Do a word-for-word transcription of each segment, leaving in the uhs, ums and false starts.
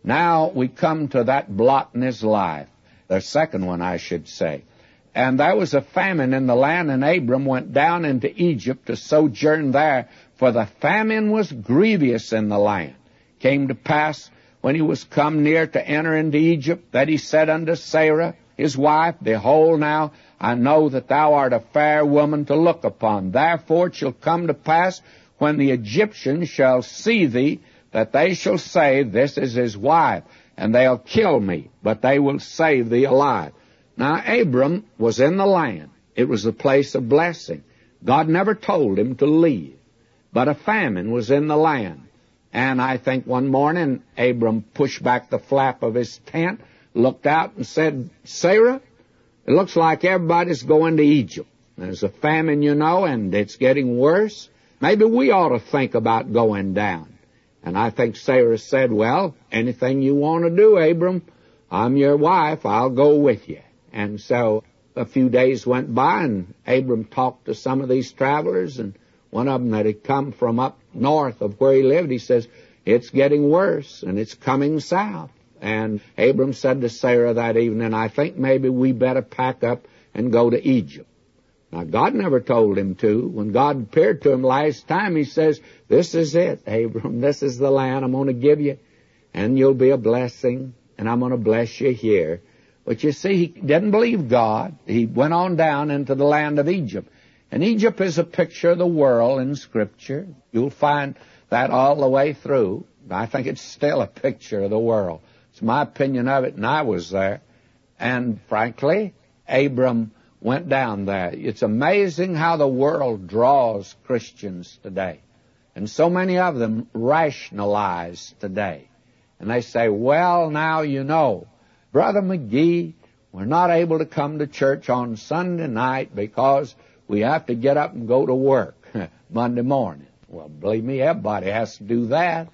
Now we come to that blot in his life, the second one, I should say. And there was a famine in the land, and Abram went down into Egypt to sojourn there, for the famine was grievous in the land. Came to pass, when he was come near to enter into Egypt, that he said unto Sarah, his wife, Behold now, I know that thou art a fair woman to look upon. Therefore it shall come to pass, when the Egyptians shall see thee, that they shall say, This is his wife, and they'll kill me, but they will save thee alive. Now Abram was in the land. It was a place of blessing. God never told him to leave, but a famine was in the land. And I think one morning Abram pushed back the flap of his tent, looked out and said, Sarah, it looks like everybody's going to Egypt. There's a famine, you know, and it's getting worse. Maybe we ought to think about going down. And I think Sarah said, Well, anything you want to do, Abram, I'm your wife, I'll go with you. And so a few days went by, and Abram talked to some of these travelers, and one of them that had come from up north of where he lived, he says, It's getting worse, and it's coming south. And Abram said to Sarah that evening, I think maybe we better pack up and go to Egypt. Now, God never told him to. When God appeared to him last time, he says, This is it, Abram. This is the land I'm going to give you, and you'll be a blessing, and I'm going to bless you here. But you see, he didn't believe God. He went on down into the land of Egypt. And Egypt is a picture of the world in Scripture. You'll find that all the way through. I think it's still a picture of the world. It's my opinion of it, and I was there. And frankly, Abram went down there. It's amazing how the world draws Christians today. And so many of them rationalize today. And they say, well, now you know, Brother McGee, we're not able to come to church on Sunday night because we have to get up and go to work Monday morning. Well, believe me, everybody has to do that.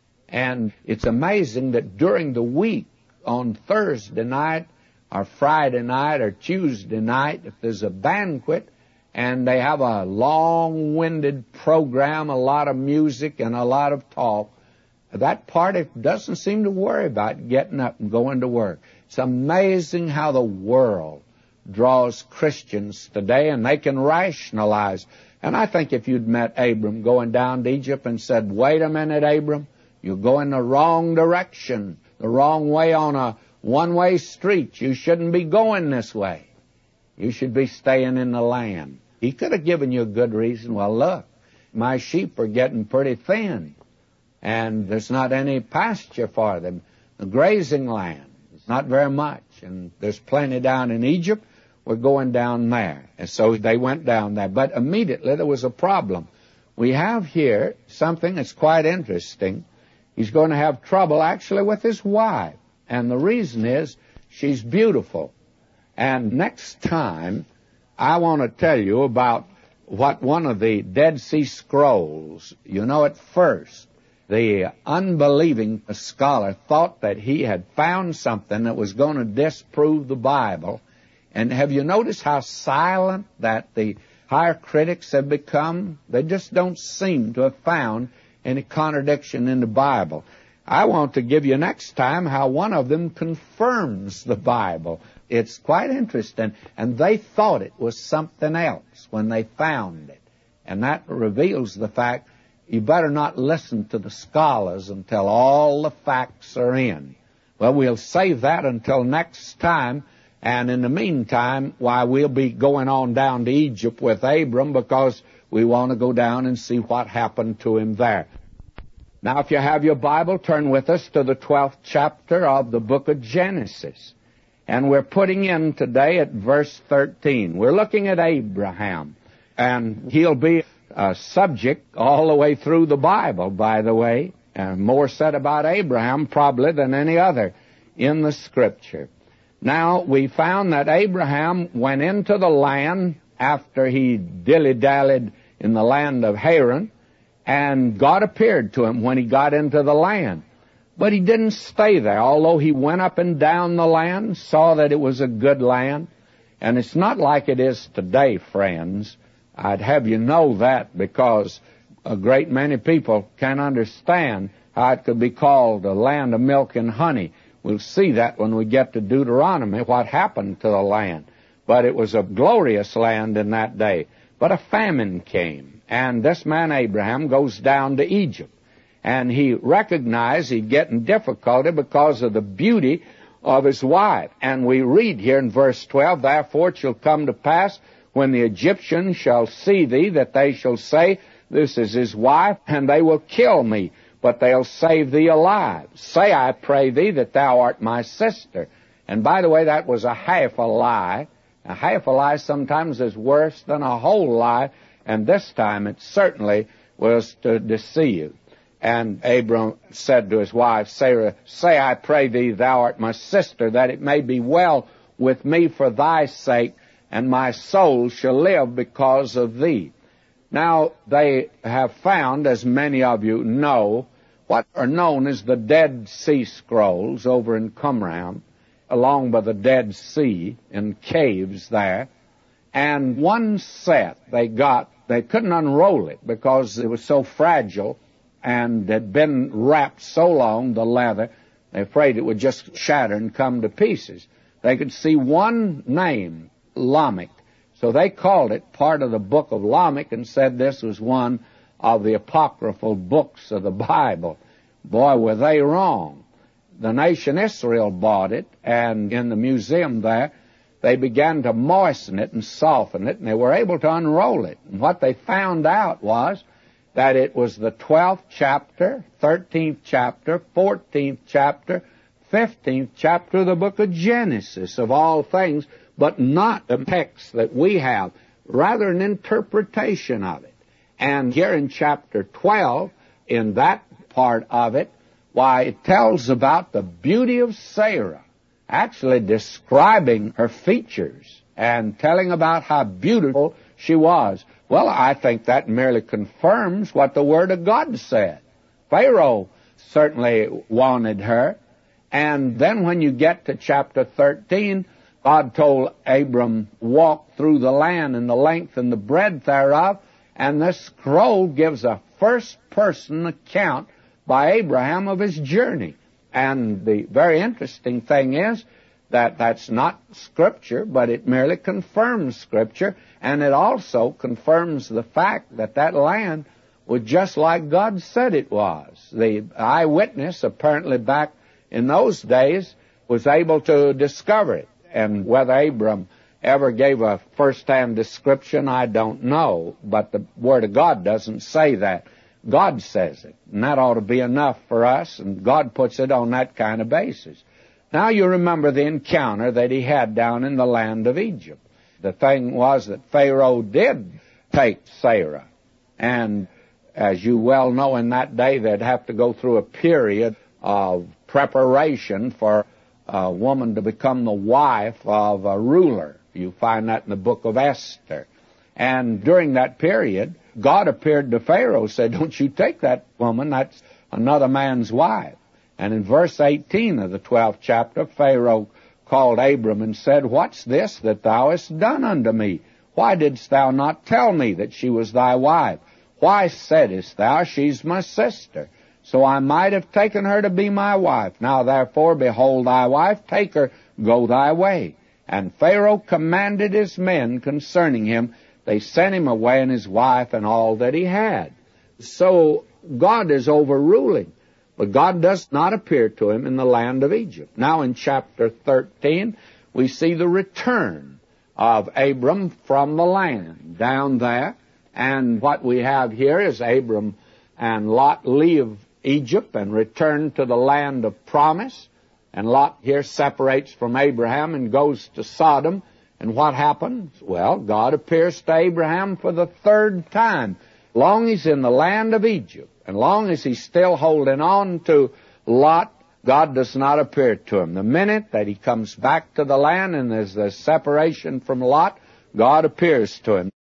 And it's amazing that during the week, on Thursday night, or Friday night, or Tuesday night, if there's a banquet, and they have a long-winded program, a lot of music and a lot of talk, that party doesn't seem to worry about getting up and going to work. It's amazing how the world draws Christians today, and they can rationalize. And I think if you'd met Abram going down to Egypt and said, wait a minute, Abram, you're going the wrong direction, the wrong way on a one-way street. You shouldn't be going this way. You should be staying in the land. He could have given you a good reason. Well, look, my sheep are getting pretty thin, and there's not any pasture for them. The grazing land is not very much, and there's plenty down in Egypt. We're going down there. And so they went down there. But immediately there was a problem. We have here something that's quite interesting. He's going to have trouble actually with his wife. And the reason is she's beautiful. And next time, I want to tell you about what one of the Dead Sea Scrolls, you know, at first, the unbelieving scholar thought that he had found something that was going to disprove the Bible. And have you noticed how silent that the higher critics have become? They just don't seem to have found any contradiction in the Bible. I want to give you next time how one of them confirms the Bible. It's quite interesting. And they thought it was something else when they found it. And that reveals the fact you better not listen to the scholars until all the facts are in. Well, we'll save that until next time. And in the meantime, why, we'll be going on down to Egypt with Abram because we want to go down and see what happened to him there. Now, if you have your Bible, turn with us to the twelfth chapter of the book of Genesis. And we're putting in today at verse thirteen. We're looking at Abraham. And he'll be a subject all the way through the Bible, by the way. And more said about Abraham probably than any other in the Scripture. Now, we found that Abraham went into the land after he dilly-dallied in the land of Haran, and God appeared to him when he got into the land. But he didn't stay there, although he went up and down the land, saw that it was a good land. And it's not like it is today, friends. I'd have you know that, because a great many people can't understand how it could be called a land of milk and honey. We'll see that when we get to Deuteronomy, what happened to the land. But it was a glorious land in that day. But a famine came, and this man Abraham goes down to Egypt. And he recognized he'd get in difficulty because of the beauty of his wife. And we read here in verse twelve, "Therefore it shall come to pass, when the Egyptians shall see thee, that they shall say, This is his wife, and they will kill me, but they'll save thee alive. Say, I pray thee, that thou art my sister." And by the way, that was a half a lie. A half a lie sometimes is worse than a whole lie, and this time it certainly was to deceive. And Abram said to his wife Sarah, "Say, I pray thee, thou art my sister, that it may be well with me for thy sake, and my soul shall live because of thee." Now, they have found, as many of you know, what are known as the Dead Sea Scrolls over in Qumran, along by the Dead Sea, in caves there. And one set they got, they couldn't unroll it because it was so fragile and had been wrapped so long, the leather, they're afraid it would just shatter and come to pieces. They could see one name, Lamech. So they called it part of the book of Lamech and said this was one of the apocryphal books of the Bible. Boy, were they wrong. The nation Israel bought it, and in the museum there, they began to moisten it and soften it, and they were able to unroll it. And what they found out was that it was the twelfth chapter, thirteenth chapter, fourteenth chapter, fifteenth chapter of the book of Genesis, of all things, but not the text that we have, rather an interpretation of it. And here in chapter twelve, in that part of it, why, it tells about the beauty of Sarah, actually describing her features and telling about how beautiful she was. Well, I think that merely confirms what the Word of God said. Pharaoh certainly wanted her. And then when you get to chapter thirteen, God told Abram, "Walk through the land in the length and the breadth thereof." And this scroll gives a first-person account by Abraham of his journey. And the very interesting thing is that that's not Scripture, but it merely confirms Scripture, and it also confirms the fact that that land was just like God said it was. The eyewitness, apparently back in those days, was able to discover it. And whether Abram ever gave a first-hand description, I don't know, but the Word of God doesn't say that. God says it, and that ought to be enough for us, and God puts it on that kind of basis. Now you remember the encounter that he had down in the land of Egypt. The thing was that Pharaoh did take Sarah, and as you well know, in that day they'd have to go through a period of preparation for a woman to become the wife of a ruler. You find that in the book of Esther. And during that period, God appeared to Pharaoh, said, "Don't you take that woman, that's another man's wife." And in verse eighteen of the twelfth chapter, Pharaoh called Abram and said, "What's this that thou hast done unto me? Why didst thou not tell me that she was thy wife? Why saidst thou, She's my sister? So I might have taken her to be my wife. Now therefore, behold thy wife, take her, go thy way." And Pharaoh commanded his men concerning him. They sent him away, and his wife, and all that he had. So God is overruling. But God does not appear to him in the land of Egypt. Now in chapter thirteen, we see the return of Abram from the land down there. And what we have here is Abram and Lot leave Egypt and return to the land of promise. And Lot here separates from Abraham and goes to Sodom. And what happens? Well, God appears to Abraham for the third time. Long he's in the land of Egypt, and long as he's still holding on to Lot, God does not appear to him. The minute that he comes back to the land and there's the separation from Lot, God appears to him.